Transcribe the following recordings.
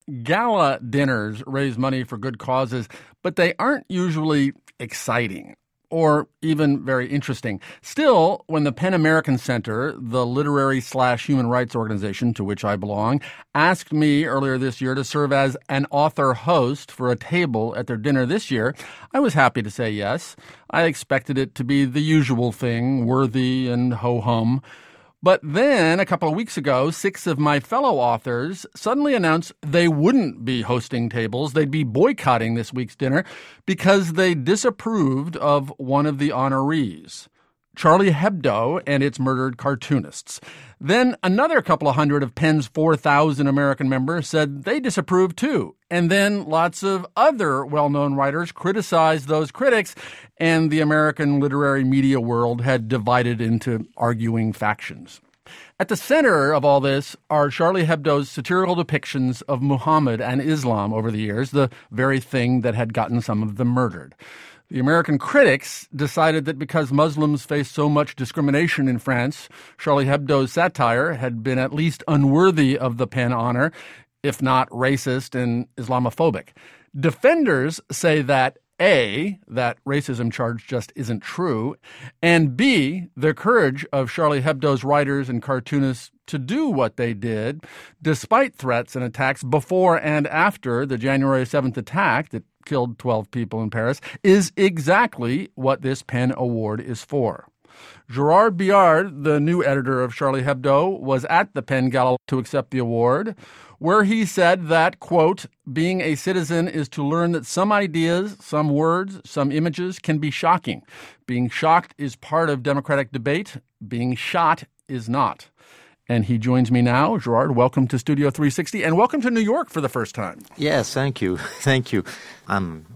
Gala dinners raise money for good causes, but they aren't usually exciting or even very interesting. Still, when the PEN American Center, the literary/human rights organization to which I belong, asked me earlier this year to serve as an author host for a table at their dinner this year, I was happy to say yes. I expected it to be the usual thing, worthy and ho-hum. But then, a couple of weeks ago, 6 of my fellow authors suddenly announced they wouldn't be hosting tables. They'd be boycotting this week's dinner because they disapproved of one of the honorees, Charlie Hebdo and its murdered cartoonists. Then another couple of hundred of PEN's 4,000 American members said they disapproved too. And then lots of other well-known writers criticized those critics, and the American literary media world had divided into arguing factions. At the center of all this are Charlie Hebdo's satirical depictions of Muhammad and Islam over the years, the very thing that had gotten some of them murdered. The American critics decided that because Muslims face so much discrimination in France, Charlie Hebdo's satire had been at least unworthy of the PEN honor, if not racist and Islamophobic. Defenders say that A, that racism charge just isn't true, and B, the courage of Charlie Hebdo's writers and cartoonists to do what they did, despite threats and attacks before and after the January 7th attack that killed 12 people in Paris, is exactly what this PEN Award is for. Gerard Biard, the new editor of Charlie Hebdo, was at the PEN Gala to accept the award, where he said that, quote, being a citizen is to learn that some ideas, some words, some images can be shocking. Being shocked is part of democratic debate. Being shot is not. And he joins me now. Gerard, welcome to Studio 360, and welcome to New York for the first time. Yes, thank you. Thank you. I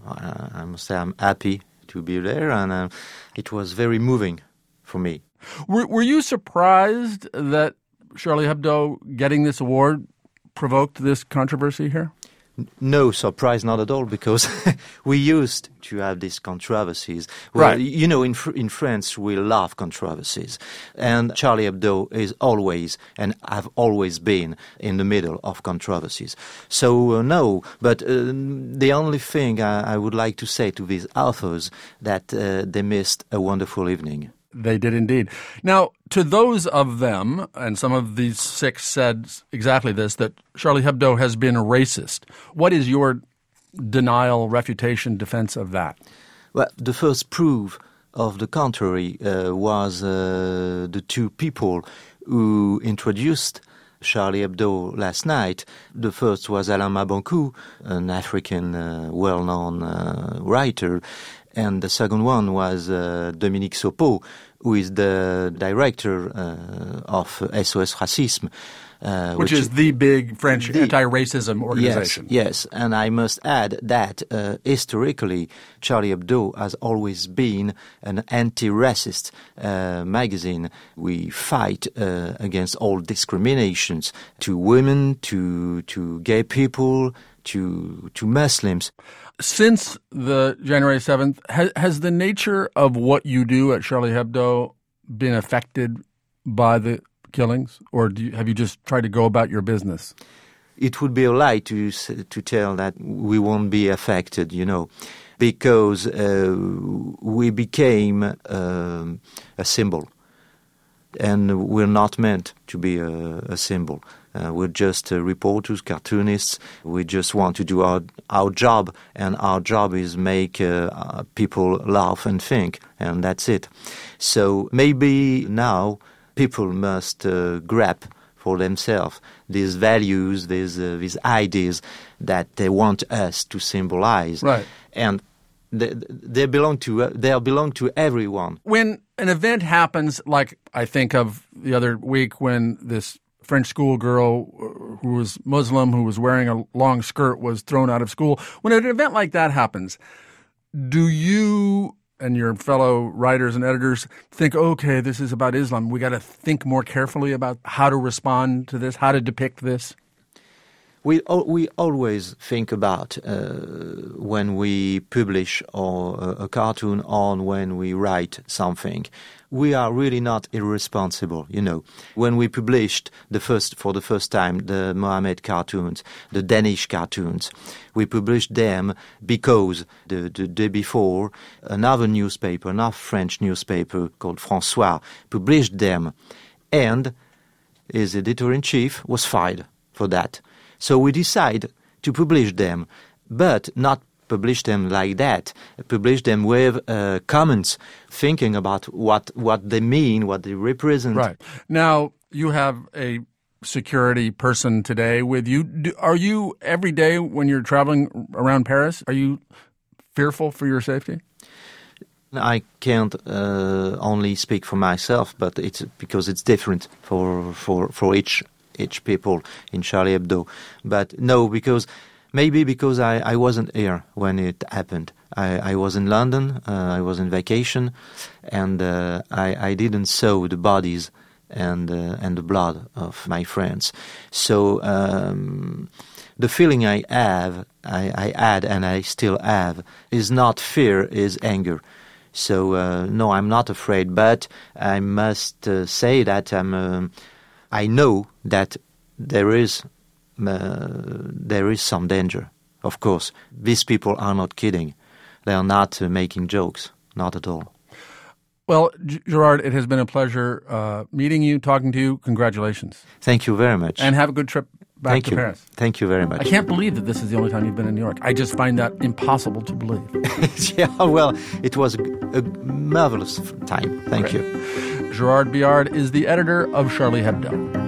must say I'm happy to be there, and it was very moving for me. Were you surprised that Charlie Hebdo getting this award provoked this controversy here? No surprise, not at all, because we used to have these controversies. Well, right. You know, in France, we love controversies. And Charlie Hebdo is always, and have always been, in the middle of controversies. So, no, but the only thing I would like to say to these authors, that they missed a wonderful evening. They did indeed. Now, to those of them, and some of these 6 said exactly this, that Charlie Hebdo has been racist. What is your denial, refutation, defense of that? Well, the first proof of the contrary was the 2 people who introduced Charlie Hebdo last night. The first was Alain Mabanckou, an African well-known writer, and the second one was Dominique Sopo, who is the director of SOS Racisme. Which is the big French anti-racism organization. Yes, and I must add that historically, Charlie Hebdo has always been an anti-racist magazine. We fight against all discriminations to women, to gay people, to Muslims. Since the January 7th, has the nature of what you do at Charlie Hebdo been affected by the killings, or have you just tried to go about your business? It would be a lie to tell that we won't be affected, you know, because we became a symbol, and we're not meant to be a symbol. We're just reporters, cartoonists. We just want to do our job, and our job is make people laugh and think, and that's it. So maybe now people must grab for themselves these values, these ideas that they want us to symbolize. Right. And they belong to everyone. When an event happens, like I think of the other week when this French schoolgirl who was Muslim, who was wearing a long skirt, was thrown out of school. When an event like that happens, do you and your fellow writers and editors think, okay, this is about Islam, we got to think more carefully about how to respond to this, how to depict this? We always think about when we publish a cartoon or when we write something. We are really not irresponsible, you know. When we published for the first time the Mohammed cartoons, the Danish cartoons, we published them because the day before another French newspaper called François published them, and his editor-in-chief was fired for that. So we decided to publish them, but not publish them like that. Publish them with comments, thinking about what they mean, what they represent. Right. Now, you have a security person today with you. Are you, every day when you're traveling around Paris, are you fearful for your safety? I can't only speak for myself, but it's because it's different for each people in Charlie Hebdo. But no, because I wasn't here when it happened. I was in London, I was in vacation, and I didn't saw the bodies and the blood of my friends. So the feeling I had and I still have is not fear, is anger. So no, I'm not afraid, but I must say that I know that there is some danger. Of course, these people are not kidding. They are not making jokes, not at all. Well, Gerard, it has been a pleasure meeting you, talking to you. Congratulations. Thank you very much. And have a good trip back to Paris. Thank you very much. I can't believe that this is the only time you've been in New York. I just find that impossible to believe. Yeah, well, it was a marvelous time. Thank you. Gerard Biard is the editor of Charlie Hebdo.